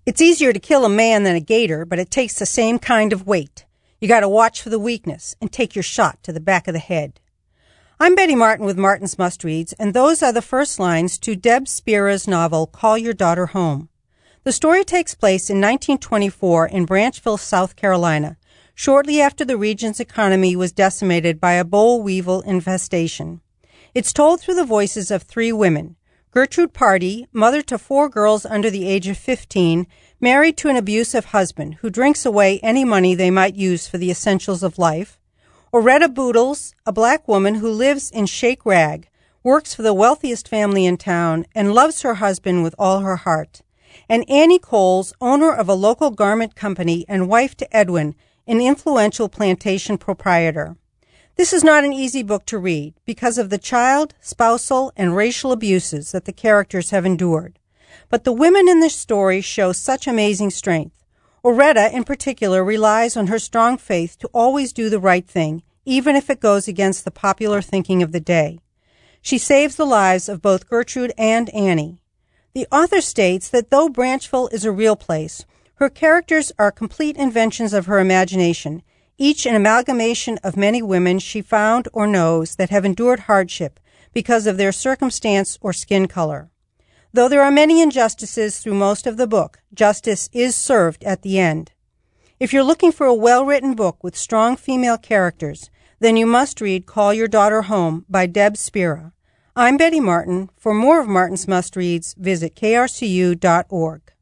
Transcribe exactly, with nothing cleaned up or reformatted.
It's easier to kill a man than a gator, but it takes the same kind of weight. You got to watch for the weakness and take your shot to the back of the head. I'm Betty Martin with Martin's Must-Reads, and those are the first lines to Deb Spera's novel, Call Your Daughter Home. The story takes place in nineteen twenty-four in Branchville, South Carolina, shortly after the region's economy was decimated by a boll weevil infestation. It's told through the voices of three women: Gertrude Pardee, mother to four girls under the age of fifteen, married to an abusive husband who drinks away any money they might use for the essentials of life; Oretta Boodles, a black woman who lives in Shake Rag, works for the wealthiest family in town, and loves her husband with all her heart; and Annie Coles, owner of a local garment company and wife to Edwin, an influential plantation proprietor. This is not an easy book to read because of the child, spousal, and racial abuses that the characters have endured. But the women in this story show such amazing strength. Oretta, in particular, relies on her strong faith to always do the right thing, even if it goes against the popular thinking of the day. She saves the lives of both Gertrude and Annie. The author states that though Branchville is a real place, her characters are complete inventions of her imagination, each an amalgamation of many women she found or knows that have endured hardship because of their circumstance or skin color. Though there are many injustices through most of the book, justice is served at the end. If you're looking for a well-written book with strong female characters, then you must read Call Your Daughter Home by Deb Spera. I'm Betty Martin. For more of Martin's Must-Reads, visit K R C U dot org.